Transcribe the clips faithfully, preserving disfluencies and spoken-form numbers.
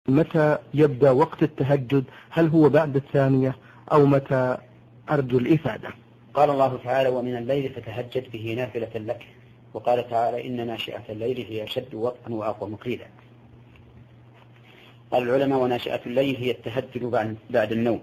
متى يبدأ وقت التهجد؟ هل هو بعد الثانية أو متى؟ أرجو الإفادة. قال الله تعالى: ومن الليل فتهجد به نافلة لك. وقال تعالى: إن ناشئة الليل هي أشد وطئا وأقوم قيلا. قال العلماء: وناشئة الليل هي التهجد بعد النوم.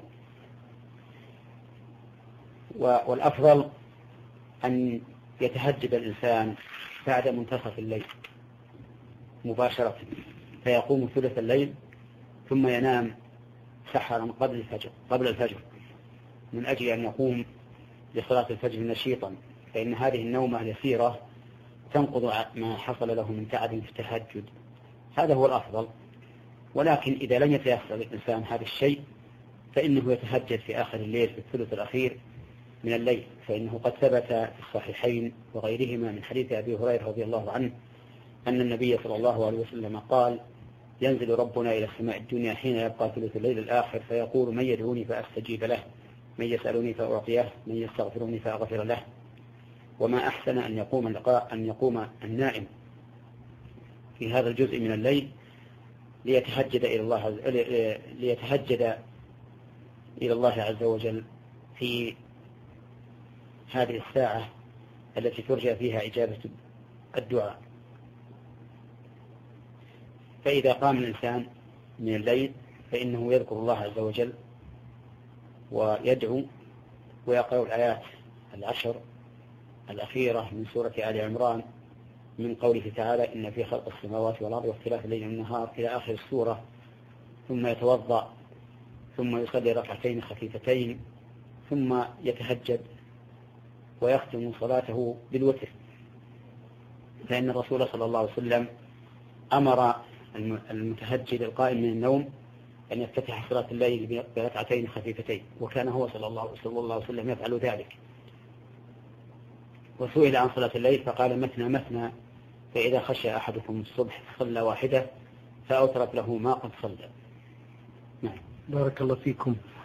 والأفضل أن يتهجد الإنسان بعد منتصف الليل مباشرة، فيقوم ثلث الليل ثم ينام سحرا قبل الفجر قبل الفجر من أجل أن يقوم لصلاة الفجر نشيطا، فإن هذه النومة اليسيرة تنقض ما حصل له من تعب في التهجد. هذا هو الأفضل. ولكن إذا لم يتيسر الإنسان هذا الشيء فإنه يتهجد في آخر الليل في الثلث الأخير من الليل، فإنه قد ثبت في الصحيحين وغيرهما من حديث أبي هريرة رضي الله عنه أن النبي صلى الله عليه وسلم قال: ينزل ربنا إلى السماء الدنيا حين يبقى ثلث الليل الآخر فيقول: من يدعوني فأستجيب له، من يسألني فأعطيه، من يستغفرني فأغفر له. وما أحسن أن يقوم أن يقوم النائم في هذا الجزء من الليل ليتهجد إلى الله ليتهجد إلى الله عز وجل في هذه الساعة التي ترجى فيها إجابة الدعاء. فإذا قام الإنسان من الليل فإنه يذكر الله عز وجل ويدعو ويقرأ الآيات العشر الأخيرة من سورة آل عمران من قوله تعالى: إن في خلق السماوات والأرض واختلاف الليل والنهار إلى آخر السورة، ثم يتوضأ ثم يصلي ركعتين خفيفتين ثم يتهجد ويختم صلاته بالوتر، فإن الرسول صلى الله عليه وسلم أمر المتهجد القائم من النوم أن يفتتح صلاة الليل بركعتين خفيفتين، وكان هو صلى الله عليه وسلم يفعل ذلك. وسئل عن صلاة الليل فقال: مثنى مثنى، فإذا خشى أحدكم الصبح صلى واحدة فأوترت له ما قد صلى. بارك الله فيكم.